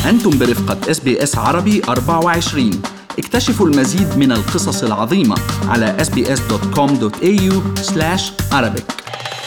أنتم برفقة SBS عربي 24. اكتشفوا المزيد من القصص العظيمة على sbs.com.au/Arabic.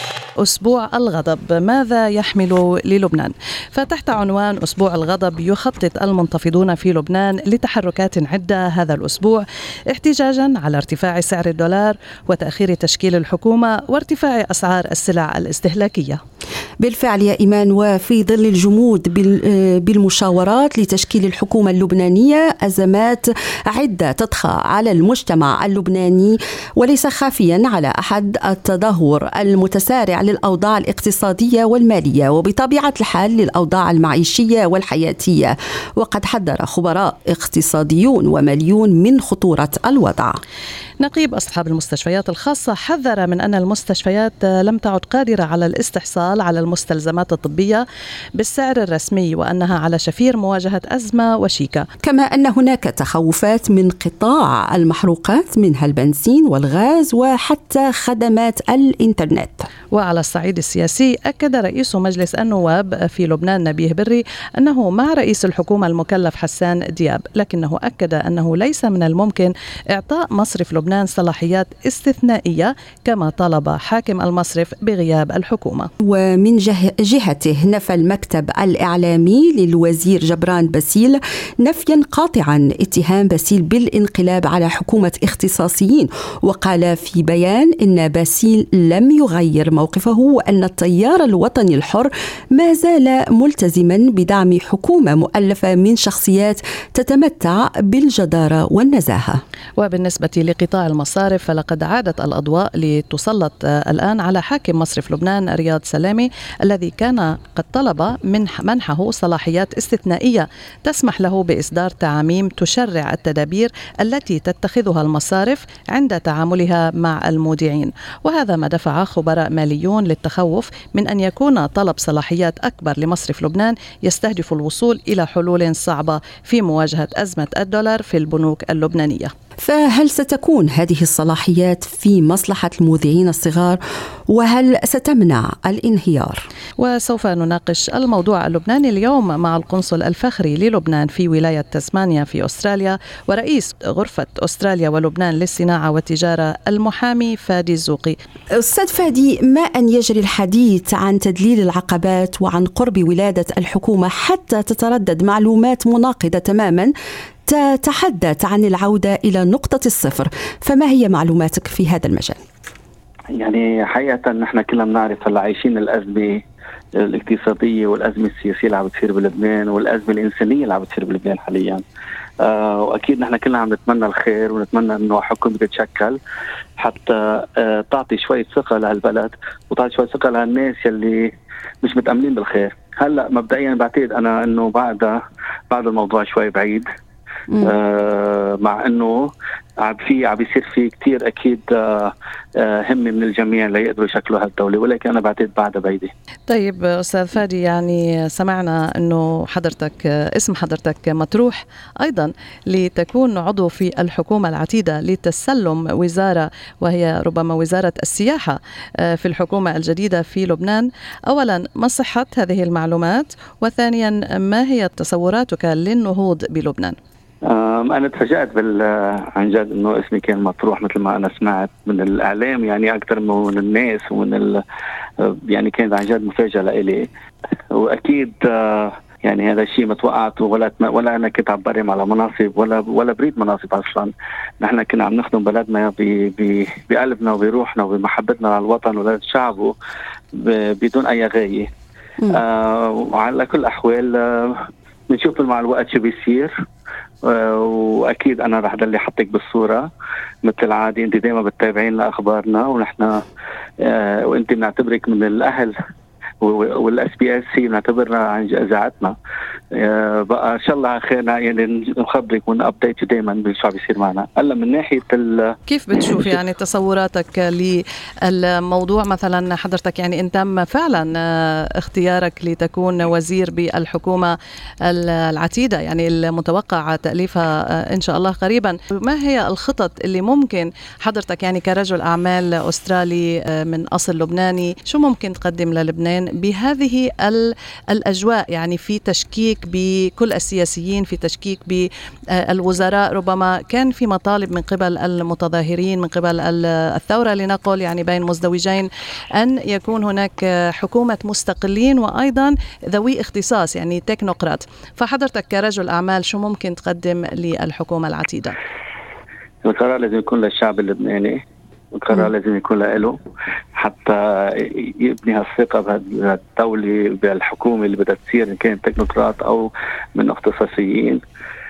أسبوع الغضب، ماذا يحمل للبنان؟ فتحت عنوان أسبوع الغضب يخطط المنتفضون في لبنان لتحركات عدة هذا الأسبوع احتجاجا على ارتفاع سعر الدولار وتأخير تشكيل الحكومة وارتفاع أسعار السلع الاستهلاكية. بالفعل يا إيمان، وفي ظل الجمود بالمشاورات لتشكيل الحكومة اللبنانية أزمات عدة تطغى على المجتمع اللبناني، وليس خافيا على أحد التدهور المتسارع للأوضاع الاقتصادية والمالية وبطبيعة الحال للأوضاع المعيشية والحياتية. وقد حذر خبراء اقتصاديون وماليون من خطورة الوضع. نقيب أصحاب المستشفيات الخاصة حذر من أن المستشفيات لم تعد قادرة على الاستحصال على المستلزمات الطبية بالسعر الرسمي وأنها على شفير مواجهة أزمة وشيكة. كما أن هناك تخوفات من قطاع المحروقات منها البنزين والغاز وحتى خدمات الإنترنت. وعلى الصعيد السياسي أكد رئيس مجلس النواب في لبنان نبيه بري أنه مع رئيس الحكومة المكلف حسان دياب، لكنه أكد أنه ليس من الممكن إعطاء مصرف لبنان صلاحيات استثنائية كما طلب حاكم المصرف بغياب الحكومة. ومن جهته نفى المكتب الإعلامي للوزير جبران باسيل نفيا قاطعا اتهام باسيل بالانقلاب على حكومة اختصاصيين، وقال في بيان إن باسيل لم يغير موقفه وأن التيار الوطني الحر ما زال ملتزما بدعم حكومة مؤلفة من شخصيات تتمتع بالجدارة والنزاهة. وبالنسبة لقطاع المصارف فلقد عادت الأضواء لتسلط الآن على حاكم مصرف لبنان رياض سلامي الذي كان قد طلب منحه صلاحيات استثنائية تسمح له بإصدار تعاميم تشرع التدابير التي تتخذها المصارف عند تعاملها مع المودعين. وهذا ما دفع خبراء ماليون للتخوف من أن يكون طلب صلاحيات أكبر لمصرف لبنان يستهدف الوصول إلى حلول صعبة في مواجهة أزمة الدولار في البنوك اللبنانية. فهل ستكون هذه الصلاحيات في مصلحة المودعين الصغار، وهل ستمنع الانهيار؟ وسوف نناقش الموضوع اللبناني اليوم مع القنصل الفخري للبنان في ولاية تسمانيا في أستراليا ورئيس غرفة أستراليا ولبنان للصناعة والتجارة المحامي فادي الزوقي. أستاذ فادي، ما أن يجري الحديث عن تدليل العقبات وعن قرب ولادة الحكومة حتى تتردد معلومات مناقضة تماما تتحدث عن العودة إلى نقطة الصفر، فما هي معلوماتك في هذا المجال؟ يعني حقيقة نحن كلنا بنعرف هلا عايشين الأزمة الاقتصادية والأزمة السياسية اللي عم بتصير بلبنان والأزمة الإنسانية اللي عم بتصير بلبنان حاليا. وأكيد نحن كلنا عم نتمنى الخير ونتمنى إنه حكومة تتشكل حتى تعطي شوية ثقة لهالبلد وتعطي شوية ثقة لهالناس يلي مش متأمنين بالخير. هلا مبدئيا بعتقد أنا إنه بعد الموضوع شوي بعيد، مع انه عم بيصير في كتير اكيد همه من الجميع ليقدروا يشكلوا هالدوله، ولكن انا بعتقد بعدها بعيده. طيب استاذ فادي، يعني سمعنا انه اسم حضرتك مطروح ايضا لتكون عضو في الحكومه العتيده لتسلم وزاره وهي ربما وزاره السياحه في الحكومه الجديده في لبنان. اولا، ما صحه هذه المعلومات؟ وثانيا، ما هي تصوراتك للنهوض بلبنان؟ أنا تفاجأت عن جد إنه اسمي كان مطروح مثل ما أنا سمعت من الإعلام، يعني أكثر من الناس يعني كانت عن جد مفاجأة لإلي. وأكيد يعني هذا الشيء ما توقعته ولا أنا كنت عم برم على مناصب ولا بريد مناصب أصلا. نحن كنا عم نخدم بلدنا بقلبنا وبروحنا وبمحبتنا للوطن ولشعبه بدون أي غاية. وعلى كل الأحوال بنشوف مع الوقت شو بيصير، واكيد انا رح ضل حطك بالصوره مثل العاده. انت دائما بتتابعين لاخبارنا ونحن وانت بنعتبرك من الاهل والاس بي اس هي بنعتبرنا عن اذاعتنا. بقى ان شاء الله على خير، يعني نخبرك ونابديت دائما بالشو عم بيصير معنا. هلا من ناحيه كيف بتشوف يعني تصوراتك للموضوع؟ مثلا حضرتك يعني ان تم فعلا اختيارك لتكون وزير بالحكومه العتيده يعني المتوقع تاليفها ان شاء الله قريبا، ما هي الخطط اللي ممكن حضرتك يعني كرجل اعمال استرالي من اصل لبناني شو ممكن تقدم للبنان بهذه الاجواء، يعني في تشكيك بكل السياسيين، في تشكيك بالوزراء. ربما كان في مطالب من قبل المتظاهرين، من قبل الثورة لنقل، يعني بين مزدوجين، أن يكون هناك حكومة مستقلين وأيضا ذوي اختصاص، يعني تكنوقراط. فحضرتك كرجل أعمال شو ممكن تقدم للحكومة العتيدة؟ القرار لازم يكون للشعب اللبناني، القرار لازم يكون له حتى يبني الثقة بهالدولة، بالحكومة اللي بدها تصير، إن كانت تكنوقراط أو من اختصاصيين.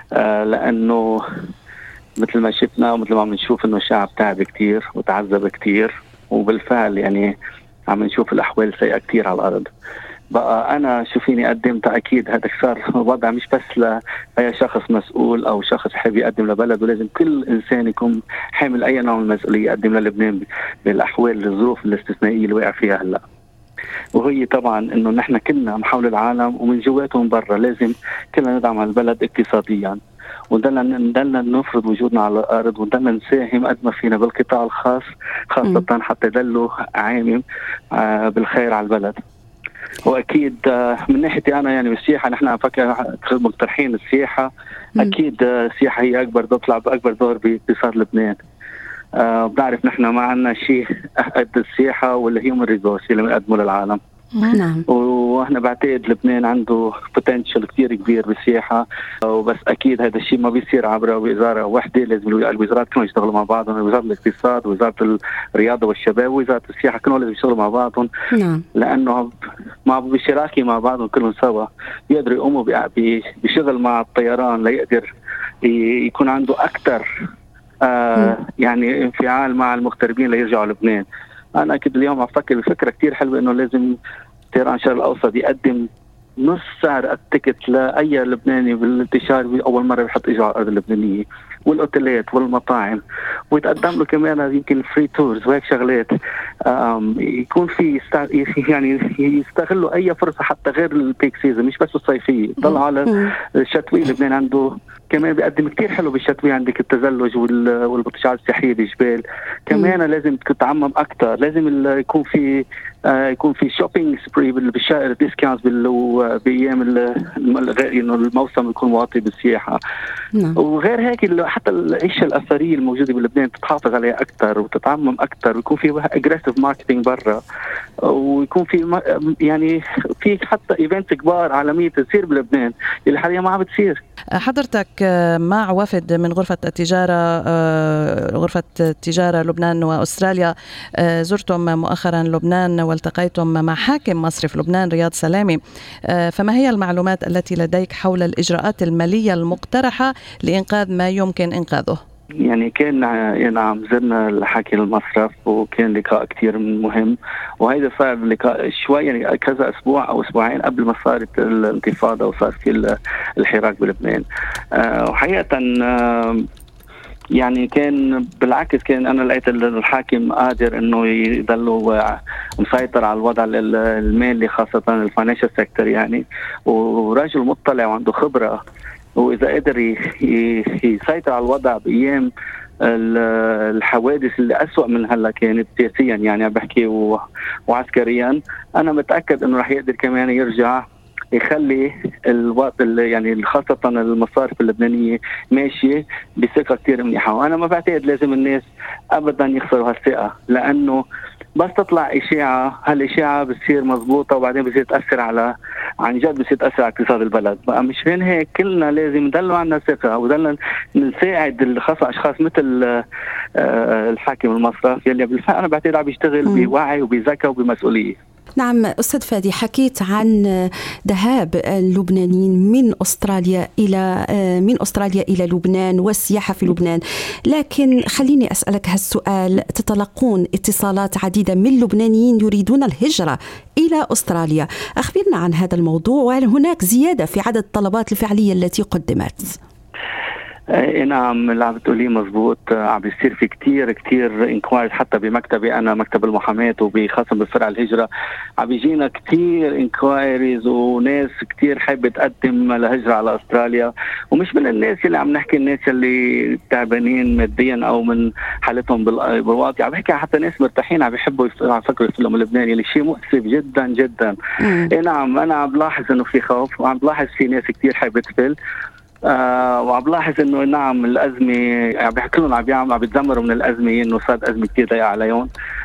لأنه مثل ما شفنا ومثل ما عم نشوف إنه الشعب تعب كتير وتعذب كتير، وبالفعل يعني عم نشوف الأحوال سيئة كتير على الأرض. بقى أنا شو فيني أقدم؟ تأكيد هذا صار وضع مش بس لأي شخص مسؤول أو شخص حابب يقدم لبلد، ولازم كل إنسان يكون حامل أي نوع من المسؤولية يقدم للبنان بالأحوال الظروف الاستثنائية اللي وقع فيها هلا. وهي طبعا إنه نحن كلنا من حول العالم ومن جواته ومن برا لازم كلنا ندعم البلد اقتصاديا، ونضلنا نفرض وجودنا على الأرض، ونضلنا نساهم قد ما فينا بالقطاع الخاص خاصة حتى يضلوا عامم بالخير على البلد. واكيد من ناحيتي انا يعني بالسياحه نحن فكر مقترحين السياحه. اكيد السياحه هي تطلع باكبر دور باقتصاد لبنان. بنعرف نحن ما عندنا شيء قد السياحه والهيومن ريسورس اللي بنقدمه للعالم. نعم. واحنا بعتقد لبنان عنده بوتنشل كثير كبير بالسياحه، وبس اكيد هذا الشيء ما بيصير عبر وزاره واحده، لازم الوزارات كلهم يشتغلوا مع بعضهم، وزاره الاقتصاد ووزاره الرياضه والشباب ووزاره السياحه كلهم لازم يشتغلوا مع بعضهم. نعم. لانه بشراكه مع بعضهم كلهم سوا يقدروا يقوموا بشغل مع الطيران ليقدر يكون عنده اكثر يعني انفعال مع المغتربين ليرجعوا لبنان. أنا أكيد اليوم عم أفكر بفكرة كتير حلوة إنه لازم طيران الشرق الأوسط يقدم نص سعر التيكت لأي لبناني بالانتشار أول مرة بيحط إجوا على الأرض اللبنانية، والأوتيلات والمطاعم، ويتقدم له كمان يمكن فري تورز وهيك شغلات. يكون في يعني يستغلوا أي فرصة حتى غير البيك سيزون، مش بس الصيفية، طلعوا على الشتوية. لبنان عنده كمان بيقدم كتير حلو بالشتوية، عندك التزلج والبطشات السياحية بالجبال. كمان لازم تتعمم أكتر، لازم يكون في شوبينج سبري بالشارع، ديسكاونت بأيام إنه الموسم يكون واطي بالسياحة. وغير هيك حتى العيشة الأثرية الموجودة بلبنان تتحافظ عليها أكتر وتتعمم أكتر، ويكون في اجريسيف ماركتينج برا، ويكون في يعني في حتى ايفنت كبار عالمية تصير بلبنان اللي حاليا ما عم بتصير. حضرتك مع وفد من غرفة التجارة لبنان وأستراليا زرتم مؤخرا لبنان والتقيتم مع حاكم مصرف لبنان رياض سلامي، فما هي المعلومات التي لديك حول الإجراءات المالية المقترحة لإنقاذ ما يمكن إنقاذه؟ يعني كان نعم زرنا الحاكم المصرف، وكان لقاء كتير مهم، وهذا صار لقاء شوي يعني كذا أسبوع أو أسبوعين قبل ما صارت الانتفاضة وصار في الحراك بلبنان. وحقيقة يعني كان بالعكس، كان أنا لقيت الحاكم قادر إنه يضلوا مسيطر على الوضع المالي خاصة الفاينانشال سيكتور يعني، ورجل مطلع وعنده خبرة، وإذا قدر يسيطر على الوضع بأيام الحوادث اللي أسوأ من هلا كانت سياسيا يعني بحكي وعسكريا، أنا متأكد إنه رح يقدر كمان يرجع يخلي الوقت يعني خاصة المصارف اللبنانية ماشية بثقة كتير منيحة. وأنا ما بعتقد لازم الناس أبدا يخسروا هالثقة، لأنه بس تطلع إشاعة، هالإشاعة بتصير مضبوطة وبعدين بتصير تأثر عن جد بتصير تأثر على اقتصاد البلد. بقى مش فين هيك كلنا لازم ندلوا عنا ثقة، ودلنا نساعد خاصة أشخاص مثل الحاكم المصرف يلي بالفعل أنا بعتقد عم يشتغل بوعي وبذكاء وبمسؤولية. نعم أستاذ فادي، حكيت عن ذهاب اللبنانيين من أستراليا إلى لبنان والسياحة في لبنان، لكن خليني أسألك هالسؤال. تتلقون اتصالات عديدة من لبنانيين يريدون الهجرة إلى أستراليا، أخبرنا عن هذا الموضوع، وهل هناك زيادة في عدد الطلبات الفعلية التي قدمت؟ نعم، اللي عم بتقوليه مزبوط. عم بيصير في كتير انكوايرز حتى بمكتبي أنا، مكتب المحاماة وبخاصة بفرع الهجرة، عم بيجينا كتير انكوايريز وناس كتير حابة تقدم لهجرة على أستراليا. ومش من الناس اللي عم نحكي الناس اللي تعبانين ماديا أو من حالتهم بالواقع، عم بحكي حتى ناس مرتاحين عم بيحبوا يفكروا يفلوا من لبنان، اللي شيء مؤسف جدا جدا. نعم، أنا عم بلاحظ إنه في خوف، وعم بلاحظ في ناس كتير حابة تفل، وعم بلاحظ انه نعم الازمه عم بيحكوا لهم عم بيتذمروا من الازمه، انه صارت ازمه كثير ضيقه عليهم.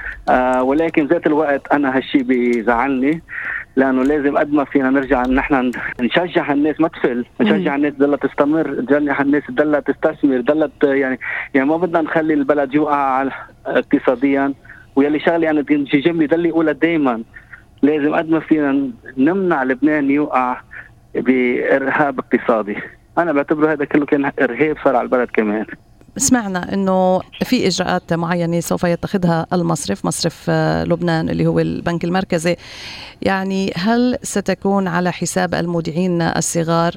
ولكن ذات الوقت انا هالشيء بيزعلني، لانه لازم قد ما فينا نرجع نحن نشجع الناس ما تفل، نشجع الناس تضلها تستمر، نشجع الناس تضلها تستثمر، يعني ما بدنا نخلي البلد يوقع اقتصاديا. ويلي شغله انا شي جمله ضل يقولها دائما، لازم قد ما فينا نمنع لبنان يوقع بارهاب اقتصادي. أنا بعتبره هذا كله كان إرهاب صار على البلد كمان. سمعنا أنه في إجراءات معينة سوف يتخذها مصرف لبنان اللي هو البنك المركزي، يعني هل ستكون على حساب المودعين الصغار؟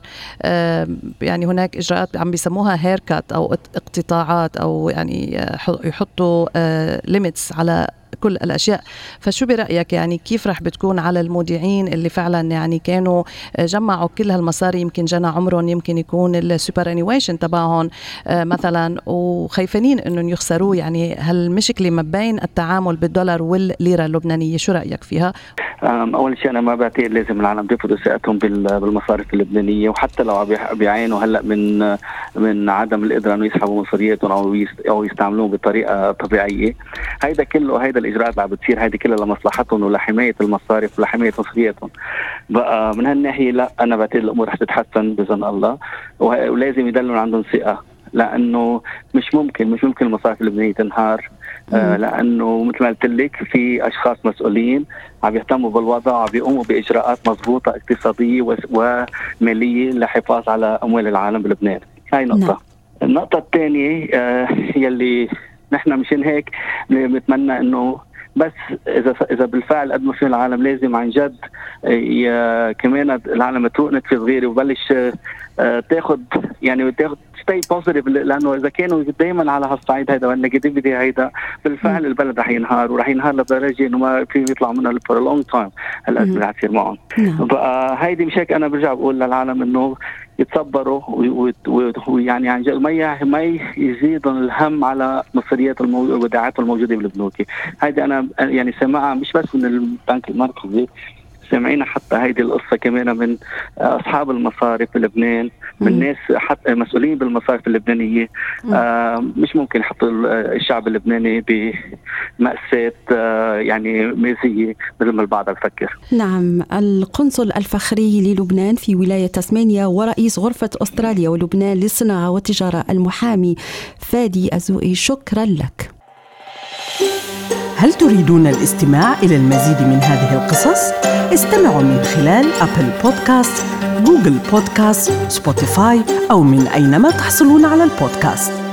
يعني هناك إجراءات عم بيسموها هيركات أو اقتطاعات، أو يعني يحطوا ليميتس على كل الأشياء. فشو برأيك، يعني كيف رح بتكون على المودعين اللي فعلا يعني كانوا جمعوا كل هالمصاري، يمكن جنى عمرهم، يمكن يكون السوبر انيويشن تبعهم مثلا، وخايفين انهم يخسروه؟ يعني هالمشكلة ما بين التعامل بالدولار والليرة اللبنانية، شو رأيك فيها؟ أول شيء أنا ما بعتقد لازم العالم يفقدوا ثقتهم بالمصارف اللبنانية، وحتى لو بيعانوا هلا من عدم القدرة إنه يسحبوا مصارياتهم أو يستعملوهم بطريقة طبيعية. هيدا كله، هيدا الإجراءات اللي عم بتصير هيدي كلها لمصلحتهم ولحماية المصارف ولحماية مصرياتهم. بقى من هالناحية لا، أنا بعتقد الأمور رح تتحسن بإذن الله، ولازم يدلوا عندهم ثقة، لأنه مش ممكن المصارف اللبنانية تنهار. لأنه مثل ما قلت لك في أشخاص مسؤولين عم يهتموا بالوضع وعم بيقوموا بإجراءات مضبوطة اقتصادية ومالية للحفاظ على أموال العالم بلبنان. هاي نقطة. النقطة الثانية يلي نحن مشان هيك بنتمنى إنه بس إذا بالفعل قد ما في العالم لازم عن جد كمان العالم تروق نتفة صغيرة وبلش تاخد stay positive، لأنه إذا كانوا دايما على هالصعيد هيدا والنيجاتيفيتي هيدا بالفعل البلد رح ينهار، ورح ينهار لدرجة إنه ما في يطلع منها for a long time هالأزمة رح تصير معهم. بقى هيدي مش هيك أنا برجع بقول للعالم إنه يتصبروا ويعني عن جد ما يزيدوا الهم على مصريات الوداعات الموجودة بالبنوك. هيدي أنا يعني سمعها مش بس من البنك المركزي، سمعينا حتى هيدي القصة كمان من أصحاب المصارف في لبنان، من ناس حتى مسؤولين بالمصارف اللبنانية. مش ممكن يحطوا الشعب اللبناني بمأساة يعني مازية مثل ما البعض بفكر. نعم، القنصل الفخري للبنان في ولاية تسمانيا ورئيس غرفة أستراليا ولبنان للصناعة والتجارة المحامي فادي الزوقي، شكرا لك. هل تريدون الاستماع إلى المزيد من هذه القصص؟ استمعوا من خلال أبل بودكاست، جوجل بودكاست، سبوتيفاي، أو من أينما تحصلون على البودكاست.